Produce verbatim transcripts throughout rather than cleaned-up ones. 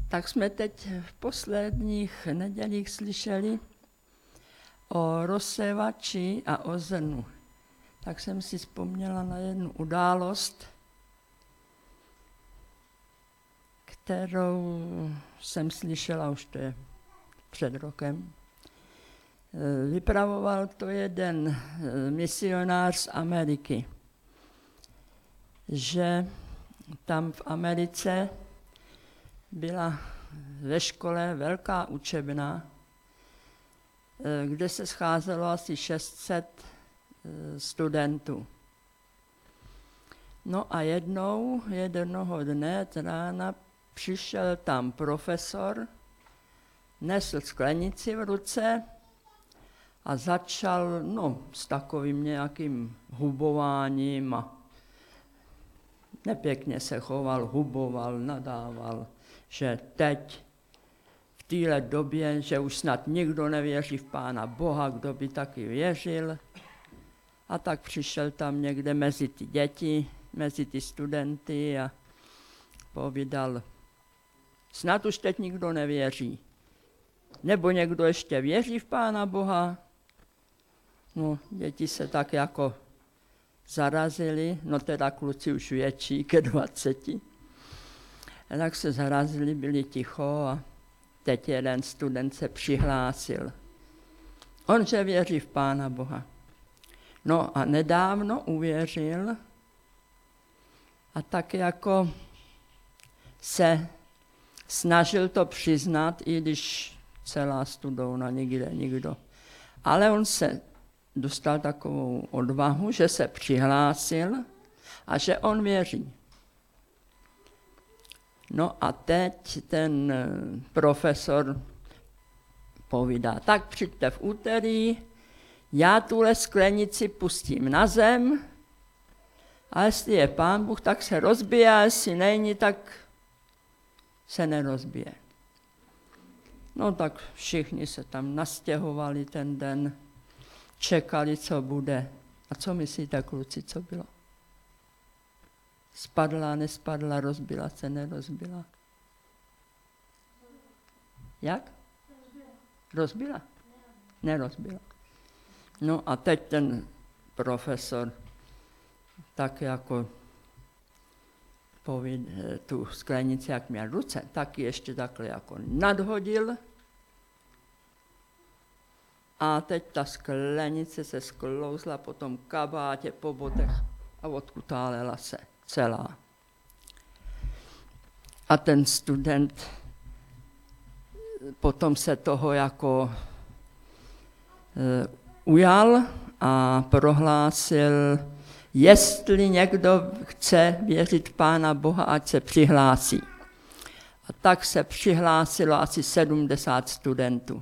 Tak jsme teď v posledních nedělích slyšeli o rozsévači a o zrnu. Tak jsem si vzpomněla na jednu událost, kterou jsem slyšela, už to je před rokem. Vypravoval to jeden misionář z Ameriky, že tam v Americe byla ve škole velká učebna, kde se scházelo asi šest set studentů. No a jednou, jednoho dne rána přišel tam profesor, nesl sklenici v ruce a začal no, s takovým nějakým hubováním a nepěkně se choval, huboval, nadával, že teď v téhle době, že už snad nikdo nevěří v Pána Boha, kdo by taky věřil. A tak přišel tam někde mezi ty děti, mezi ty studenty a povídal, snad už teď nikdo nevěří. Nebo někdo ještě věří v Pána Boha? No, děti se tak jako zarazili, no teda kluci už větší, ke dvaceti. A tak se zarazili, byli ticho a teď jeden student se přihlásil. On, že věří v Pána Boha. No a nedávno uvěřil a tak jako se snažil to přiznat, i když celá studovna nikde nikdo. Ale on se dostal takovou odvahu, že se přihlásil a že on věří. No a teď ten profesor povídá, tak přijďte v úterý, já tuhle sklenici pustím na zem a jestli je Pán Bůh, tak se rozbije a jestli není, tak se nerozbije. No tak všichni se tam nastěhovali ten den, čekali, co bude. A co myslíte, kluci, co bylo? Spadla, nespadla, rozbila se, nerozbila. Jak? Rozbila? Nerozbila. No a teď ten profesor tak jako povíd, tu sklenici, jak měl ruce, tak ještě takhle jako nadhodil. A teď ta sklenice se sklouzla po tom kabátě, po bodech a odkutálela se celá. A ten student potom se toho jako e, ujal a prohlásil, jestli někdo chce věřit v Pána Boha, ať se přihlásí. A tak se přihlásilo asi sedmdesát studentů.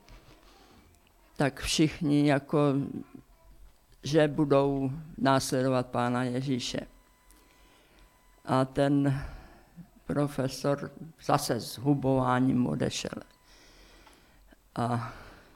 Tak všichni jako, že budou následovat Pána Ježíše. A ten profesor zase s hubováním odešel. A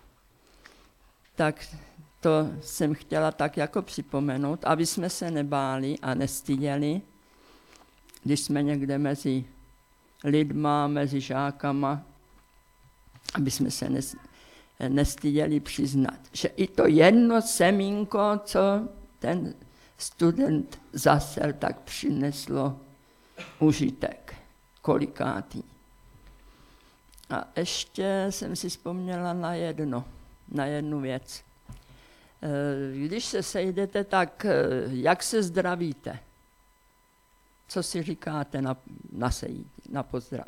tak to jsem chtěla tak jako připomenout, aby jsme se nebáli a nestyděli, když jsme někde mezi lidma, mezi žákama, aby jsme se nestyděli přiznat, že i to jedno semínko, co ten student zasel, tak přineslo užitek, kolikátý. A ještě jsem si vzpomněla na jedno, na jednu věc. Když se sejdete, tak jak se zdravíte? Co si říkáte na, na sejít, na pozdrav?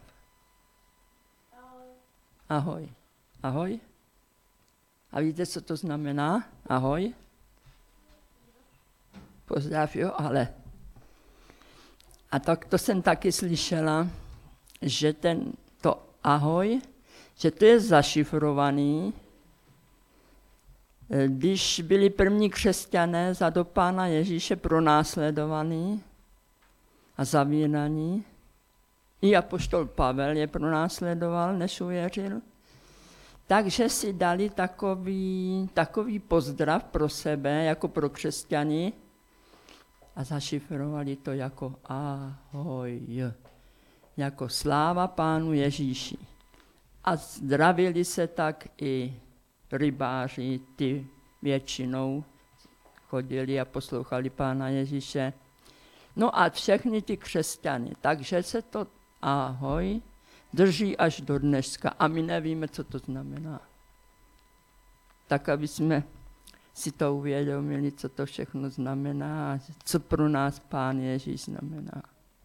Ahoj. Ahoj. A víte, co to znamená? Ahoj. Pozdrav, jo, ale. A tak to jsem taky slyšela, že ten, to ahoj, že to je zašifrovaný. Když byli první křesťané za do Pána Ježíše pronásledovaní a zavíraní, i apoštol Pavel je pronásledoval, než uvěřil, takže si dali takový, takový pozdrav pro sebe, jako pro křesťany, a zašifrovali to jako ahoj. jako sláva Pánu Ježíši. A zdravili se tak i rybáři, ty většinou chodili a poslouchali Pána Ježíše. No a všechny ty křesťany. Takže se to ahoj drží až do dneška a my nevíme, co to znamená. Tak, aby jsme si to uvědomili, co to všechno znamená, co pro nás Pán Ježíš znamená.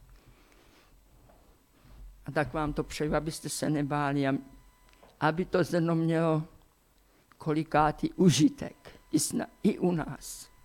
A tak vám to přeju, abyste se nebáli, aby to zrno mělo kolikátý užitek i, sna, i u nás.